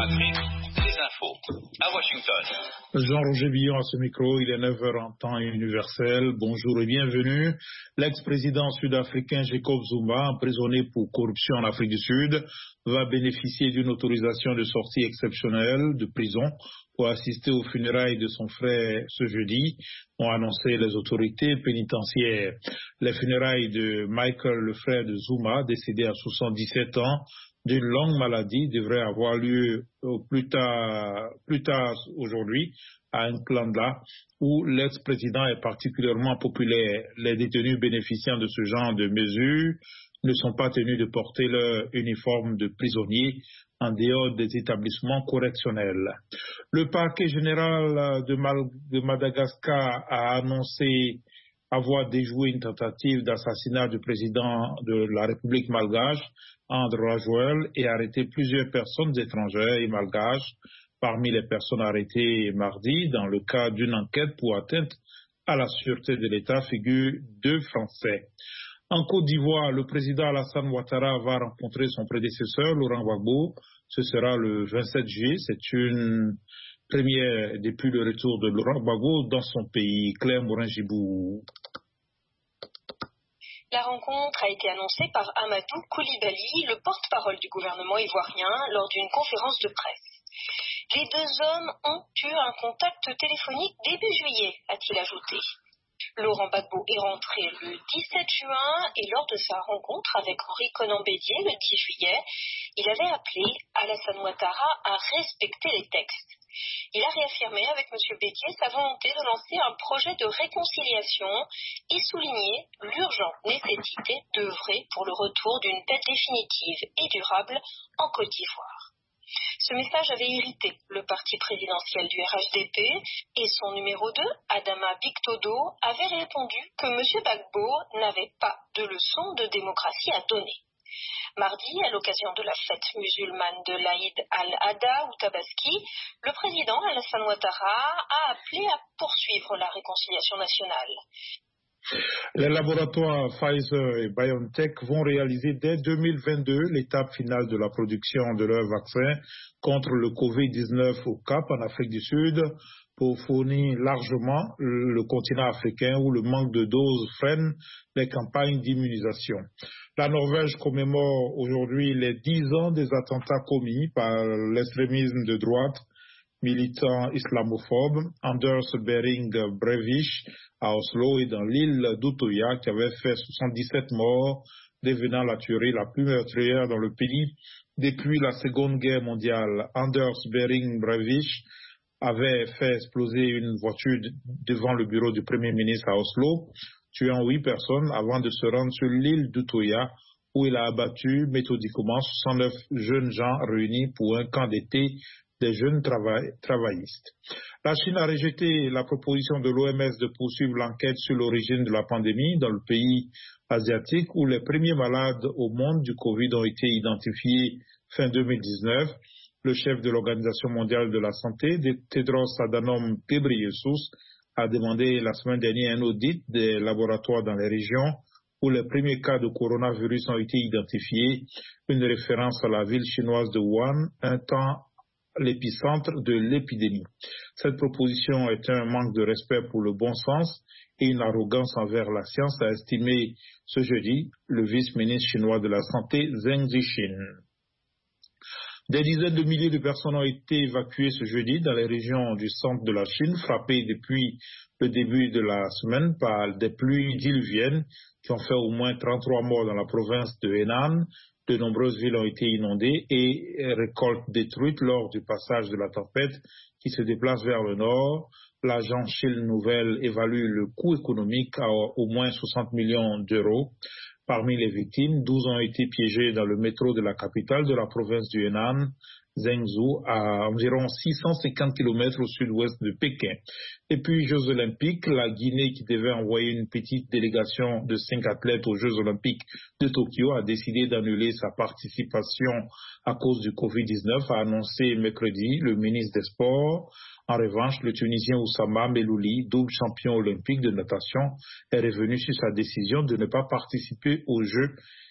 Afrique, les infos. À Washington. Jean-Roger Billon à ce micro, il est 9h en temps universel. Bonjour et bienvenue. L'ex-président sud-africain Jacob Zuma, emprisonné pour corruption en Afrique du Sud, va bénéficier d'une autorisation de sortie exceptionnelle de prison pour assister aux funérailles de son frère ce jeudi, ont annoncé les autorités pénitentiaires. Les funérailles de Michael, le frère de Zuma, décédé à 77 ans, d'une longue maladie, devrait avoir lieu plus tard aujourd'hui à Nkandla, où l'ex-président est particulièrement populaire. Les détenus bénéficiant de ce genre de mesures ne sont pas tenus de porter leur uniforme de prisonnier en dehors des établissements correctionnels. Le parquet général de Madagascar a annoncé avoir déjoué une tentative d'assassinat du président de la République malgache, André Rajoelina, et arrêté plusieurs personnes étrangères et malgaches. Parmi les personnes arrêtées mardi, dans le cadre d'une enquête pour atteinte à la sûreté de l'État, figurent 2 Français. En Côte d'Ivoire, le président Alassane Ouattara va rencontrer son prédécesseur, Laurent Gbagbo. Ce sera le 27 juillet. C'est une première depuis le retour de Laurent Gbagbo dans son pays. Claire Morin-Gibou. La rencontre a été annoncée par Amadou Koulibaly, le porte-parole du gouvernement ivoirien, lors d'une conférence de presse. Les 2 hommes ont eu un contact téléphonique début juillet, a-t-il ajouté. Laurent Gbagbo est rentré le 17 juin et lors de sa rencontre avec Henri Konan Bédié le 10 juillet, il avait appelé Alassane Ouattara à respecter les textes. Il a réaffirmé avec M. Bédié sa volonté de lancer un projet de réconciliation et souligné l'urgente nécessité d'œuvrer pour le retour d'une paix définitive et durable en Côte d'Ivoire. Ce message avait irrité le parti présidentiel du RHDP et son numéro 2, Adama Bictodo, avait répondu que M. Gbagbo n'avait pas de leçon de démocratie à donner. Mardi, à l'occasion de la fête musulmane de l'Aïd al-Adha ou Tabaski, le président Alassane Ouattara a appelé à poursuivre la réconciliation nationale. Les laboratoires Pfizer et BioNTech vont réaliser dès 2022 l'étape finale de la production de leur vaccin contre le Covid-19 au Cap en Afrique du Sud pour fournir largement le continent africain où le manque de doses freine les campagnes d'immunisation. La Norvège commémore aujourd'hui les 10 ans des attentats commis par l'extrémisme de droite militant islamophobe Anders Behring Breivik à Oslo et dans l'île d'Utøya qui avait fait 77 morts, devenant la tuerie la plus meurtrière dans le pays depuis la Seconde Guerre mondiale. Anders Behring Breivik avait fait exploser une voiture devant le bureau du Premier ministre à Oslo, tuant 8 personnes avant de se rendre sur l'île d'Utøya où il a abattu méthodiquement 69 jeunes gens réunis pour un camp d'été des jeunes travaillistes. La Chine a rejeté la proposition de l'OMS de poursuivre l'enquête sur l'origine de la pandémie dans le pays asiatique où les premiers malades au monde du Covid ont été identifiés fin 2019. Le chef de l'Organisation mondiale de la santé, Tedros Adhanom Ghebreyesus, a demandé la semaine dernière un audit des laboratoires dans les régions où les premiers cas de coronavirus ont été identifiés, une référence à la ville chinoise de Wuhan, un temps l'épicentre de l'épidémie. Cette proposition est un manque de respect pour le bon sens et une arrogance envers la science, a estimé ce jeudi le vice-ministre chinois de la Santé, Zheng Zhixin. Des dizaines de milliers de personnes ont été évacuées ce jeudi dans les régions du centre de la Chine, frappées depuis le début de la semaine par des pluies diluviennes qui ont fait au moins 33 morts dans la province de Henan. De nombreuses villes ont été inondées et récoltes détruites lors du passage de la tempête qui se déplace vers le nord. L'agence Chine Nouvelle évalue le coût économique à au moins 60 millions d'euros. Parmi les victimes, 12 ont été piégés dans le métro de la capitale de la province du Henan, Zhengzhou, à environ 650 km au sud-ouest de Pékin. Et puis, Jeux Olympiques, la Guinée, qui devait envoyer une petite délégation de 5 athlètes aux Jeux Olympiques de Tokyo, a décidé d'annuler sa participation à cause du Covid-19, a annoncé mercredi le ministre des Sports. En revanche, le Tunisien Oussama Melouli, double champion olympique de natation, est revenu sur sa décision de ne pas participer aux Jeux